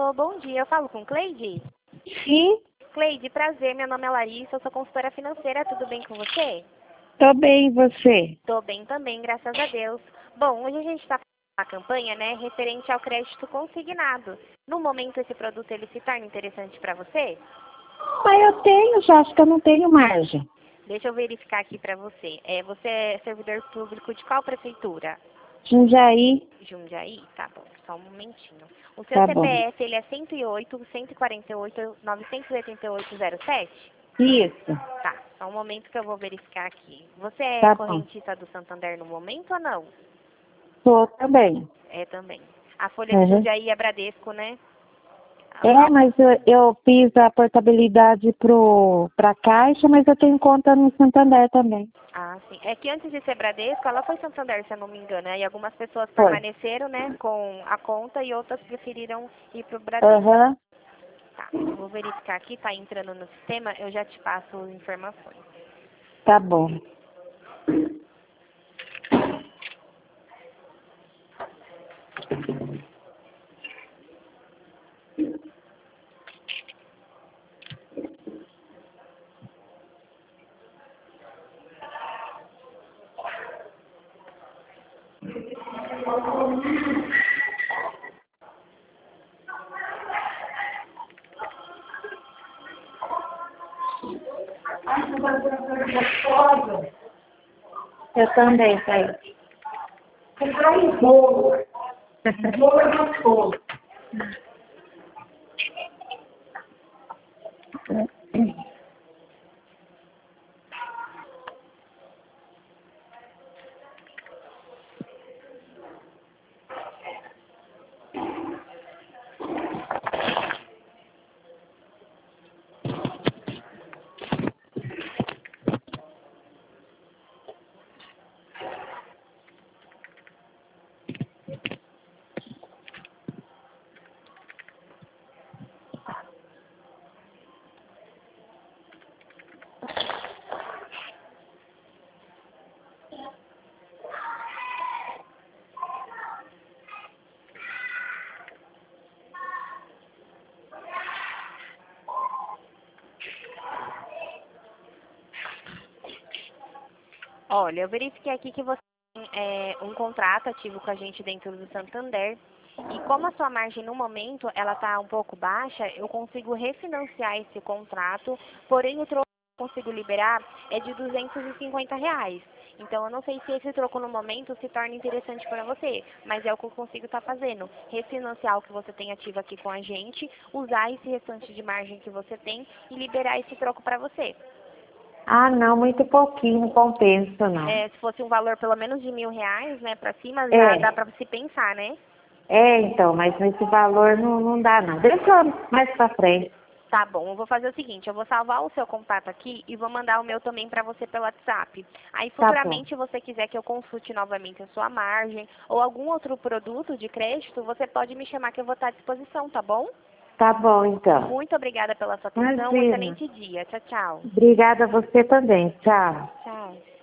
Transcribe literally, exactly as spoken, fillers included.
Alô, bom dia. Eu falo com Cleide? Sim, Cleide, prazer. Meu nome é Larissa, eu sou consultora financeira. Tudo bem com você? tô bem, e você? Tô bem também, graças a Deus. Bom, hoje a gente está fazendo uma campanha, né, referente ao crédito consignado. No momento, esse produto ele se torna interessante para você? Mas eu tenho, já acho que eu não tenho margem. Deixa eu verificar aqui para você. É, você é servidor público de qual prefeitura? Jundiaí, Jundiaí? Tá bom, só um momentinho. O seu tá bom. C P F, ele é cento e oito, cento e quarenta e oito, novecentos e oitenta e oito, zero sete? Isso, Tá, só um momento que eu vou verificar aqui. Você é tá bom. correntista do Santander no momento ou não? Tô também. É também. A folha de Uhum. Jundiaí é Bradesco, né? É, mas eu, eu fiz a portabilidade pro, pra Caixa, mas eu tenho conta no Santander também. Ah, sim. É que antes de ser Bradesco, ela foi Santander, se eu não me engano. Aí algumas pessoas Foi. permaneceram, né, com a conta e outras preferiram ir pro Bradesco. Aham, Tá, eu vou verificar aqui, tá entrando no sistema, eu já te passo as informações. tá bom. Eu também, pai. Comprar um bolo. Um bolo é gostoso. Olha, eu verifiquei aqui que você tem é, um contrato ativo com a gente dentro do Santander. E como a sua margem no momento ela está um pouco baixa, eu consigo refinanciar esse contrato, porém o troco que eu consigo liberar é de duzentos e cinquenta reais. Então eu não sei se esse troco no momento se torna interessante para você, mas é o que eu consigo estar fazendo. Refinanciar o que você tem ativo aqui com a gente, usar esse restante de margem que você tem e liberar esse troco para você. Ah, não, muito pouquinho, não compensa, não. É, se fosse um valor pelo menos de mil reais, né, para cima, já dá É, para se pensar, né? é, então, mas nesse valor não, não dá, não. Deixa mais pra frente. Tá bom, eu vou fazer o seguinte, eu vou salvar o seu contato aqui e vou mandar o meu também para você pelo WhatsApp. Aí Tá bom. futuramente, se você quiser que eu consulte novamente a sua margem ou algum outro produto de crédito, você pode me chamar que eu vou estar à disposição, tá bom? Tá bom, então. Muito obrigada pela sua atenção, um Imagina. excelente dia. Tchau, tchau. Obrigada a você também. Tchau. Tchau.